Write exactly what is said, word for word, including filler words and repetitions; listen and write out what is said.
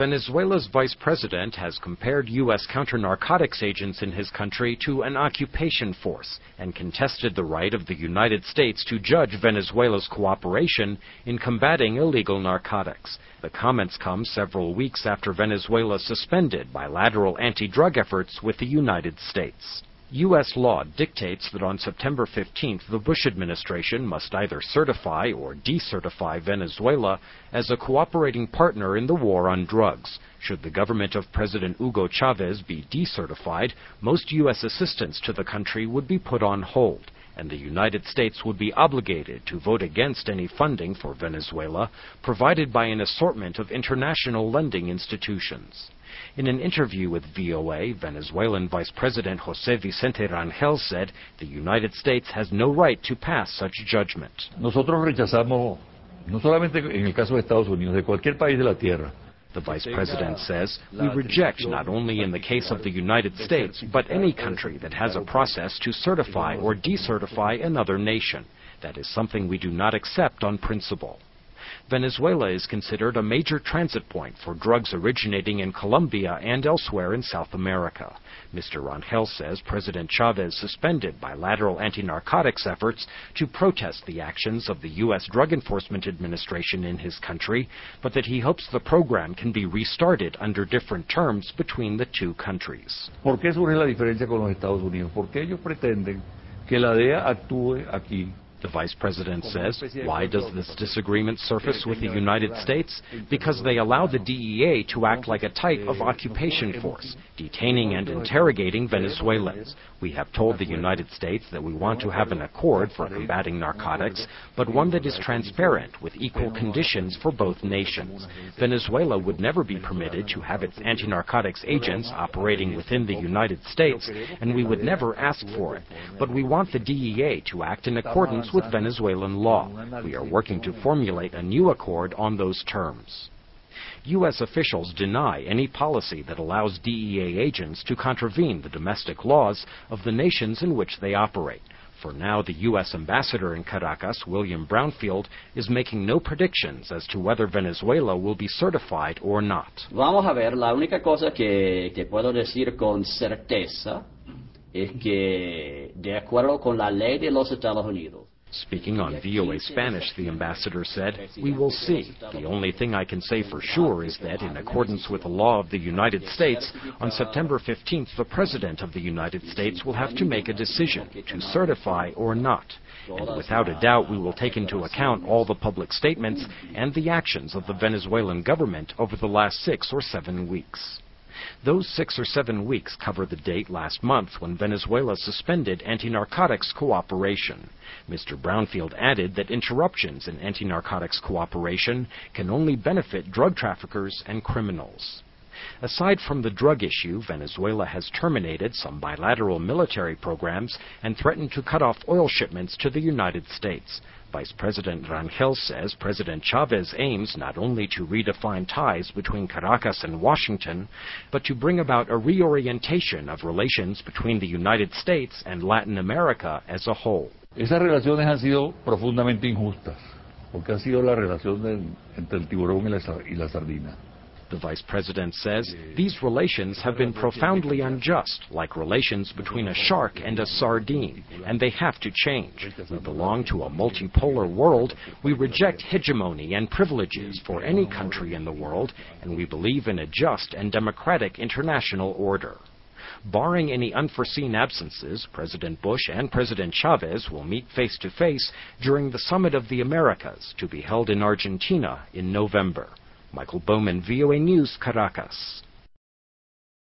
Venezuela's vice president has compared U S counter-narcotics agents in his country to an occupation force and contested the right of the United States to judge Venezuela's cooperation in combating illegal narcotics. The comments come several weeks after Venezuela suspended bilateral anti-drug efforts with the United States. U S law dictates that on September fifteenth, the Bush administration must either certify or decertify Venezuela as a cooperating partner in the war on drugs. Should the government of President Hugo Chavez be decertified, most U S assistance to the country would be put on hold, and the United States would be obligated to vote against any funding for Venezuela provided by an assortment of international lending institutions. In an interview with V O A, Venezuelan Vice President José Vicente Rangel said the United States has no right to pass such judgment. Nosotros rechazamos, no solamente en el caso de Estados Unidos, de cualquier país de la tierra. The Vice President says, we reject not only in the case of the United States, but any country that has a process to certify or decertify another nation. That is something we do not accept on principle. Venezuela is considered a major transit point for drugs originating in Colombia and elsewhere in South America. Mister Rangel says President Chavez suspended bilateral anti-narcotics efforts to protest the actions of the U S Drug Enforcement Administration in his country, but that he hopes the program can be restarted under different terms between the two countries. ¿Por qué surge la diferencia con los Estados Unidos? Porque ellos pretenden que la D E A actúe aquí. The Vice President says, why does this disagreement surface with the United States? Because they allow the D E A to act like a type of occupation force, detaining and interrogating Venezuelans. We have told the United States that we want to have an accord for combating narcotics, but one that is transparent with equal conditions for both nations. Venezuela would never be permitted to have its anti-narcotics agents operating within the United States, and we would never ask for it. But we want the D E A to act in accordance with Venezuelan law. We are working to formulate a new accord on those terms. U S officials deny any policy that allows D E A agents to contravene the domestic laws of the nations in which they operate. For now, the U S ambassador in Caracas, William Brownfield, is making no predictions as to whether Venezuela will be certified or not. Vamos a ver, la única cosa que, que puedo decir con certeza es que, de acuerdo con la ley de los Estados Unidos, Speaking on V O A Spanish, the ambassador said, we will see. The only thing I can say for sure is that, in accordance with the law of the United States, on September fifteenth, the President of the United States will have to make a decision to certify or not. And without a doubt, we will take into account all the public statements and the actions of the Venezuelan government over the last six or seven weeks. Those six or seven weeks cover the date last month when Venezuela suspended anti-narcotics cooperation. Mister Brownfield added that interruptions in anti-narcotics cooperation can only benefit drug traffickers and criminals. Aside from the drug issue, Venezuela has terminated some bilateral military programs and threatened to cut off oil shipments to the United States. Vice President Rangel says President Chavez aims not only to redefine ties between Caracas and Washington, but to bring about a reorientation of relations between the United States and Latin America as a whole. Esas relaciones han sido profundamente injustas, porque han sido la relación de, entre el tiburón y la, y la sardina. The Vice President says these relations have been profoundly unjust, like relations between a shark and a sardine, and they have to change. We belong to a multipolar world. We reject hegemony and privileges for any country in the world, and we believe in a just and democratic international order. Barring any unforeseen absences, President Bush and President Chavez will meet face-to-face during the Summit of the Americas, to be held in Argentina in November. Michael Bowman, V O A News, Caracas.